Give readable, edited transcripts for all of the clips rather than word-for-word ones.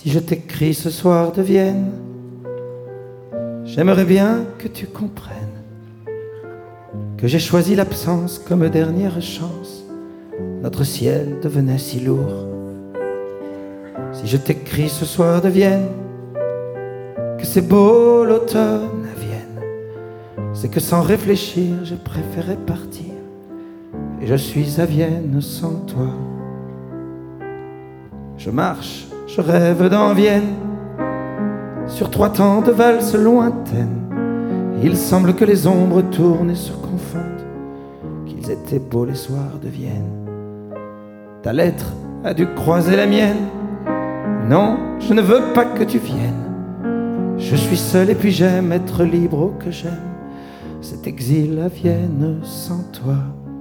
Si je t'écris ce soir de Vienne, j'aimerais bien que tu comprennes que j'ai choisi l'absence comme dernière chance. Notre ciel devenait si lourd. Si je t'écris ce soir de Vienne, que c'est beau l'automne à Vienne, c'est que sans réfléchir, j'ai préféré partir. Et je suis à Vienne sans toi. Je marche, je rêve dans Vienne, sur 3 temps de valses lointaines. Il semble que les ombres tournent et se confondent, qu'ils étaient beaux les soirs de Vienne. Ta lettre a dû croiser la mienne. Non, je ne veux pas que tu viennes. Je suis seul et puis j'aime être libre, oh que j'aime cet exil à Vienne sans toi.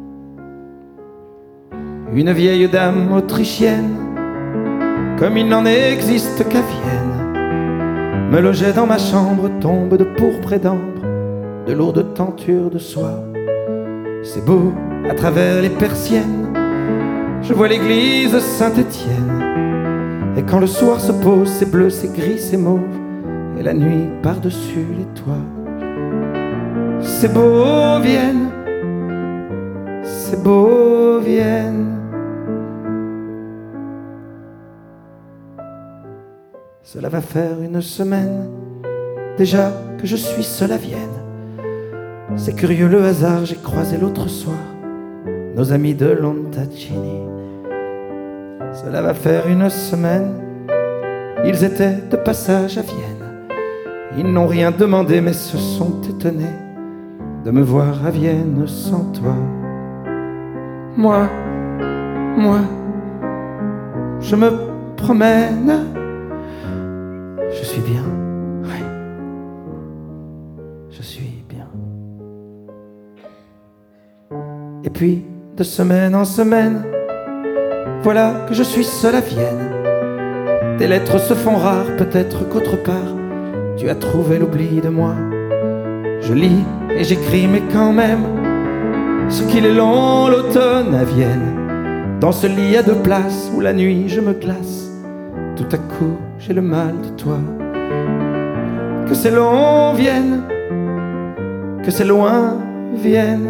Une vieille dame autrichienne, comme il n'en existe qu'à Vienne, me logeait dans ma chambre, tombe de pourpre et d'ambre, de lourdes tentures de soie. C'est beau à travers les persiennes, je vois l'église Saint-Étienne. Et quand le soir se pose, c'est bleu, c'est gris, c'est mauve, et la nuit par-dessus les toits. C'est beau Vienne, c'est beau Vienne. Cela va faire 1 semaine déjà que je suis seul à Vienne. C'est curieux le hasard, j'ai croisé l'autre soir nos amis de Londacini. Cela va faire 1 semaine, ils étaient de passage à Vienne. Ils n'ont rien demandé mais se sont étonnés de me voir à Vienne sans toi. Moi, je me promène. Je suis bien, oui, je suis bien. Et puis, de semaine en semaine, voilà que je suis seul à Vienne. Tes lettres se font rares, peut-être qu'autre part, tu as trouvé l'oubli de moi. Je lis et j'écris, mais quand même, ce qu'il est long l'automne à Vienne. Dans ce lit à 2 places où la nuit je me glace, tout à coup j'ai le mal de toi. Que c'est long Vienne, que c'est loin Vienne.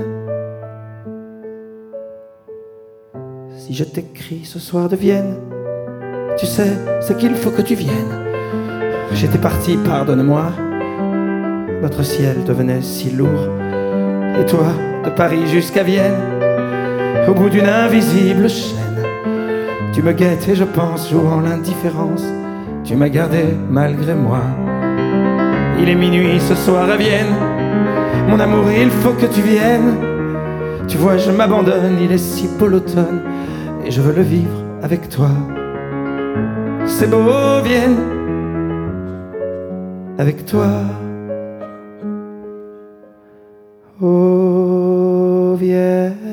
Si je t'écris ce soir de Vienne, tu sais, c'est qu'il faut que tu viennes. J'étais parti, pardonne-moi, notre ciel devenait si lourd. Et toi, de Paris jusqu'à Vienne, au bout d'une invisible chaîne, tu me guettes et je pense, jouant l'indifférence, tu m'as gardé malgré moi. Il est minuit ce soir à Vienne, mon amour, il faut que tu viennes. Tu vois, je m'abandonne, il est si beau l'automne, et je veux le vivre avec toi. C'est beau Vienne, avec toi. Oh Vienne.